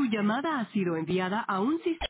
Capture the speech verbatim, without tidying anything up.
Su llamada ha sido enviada a un sistema.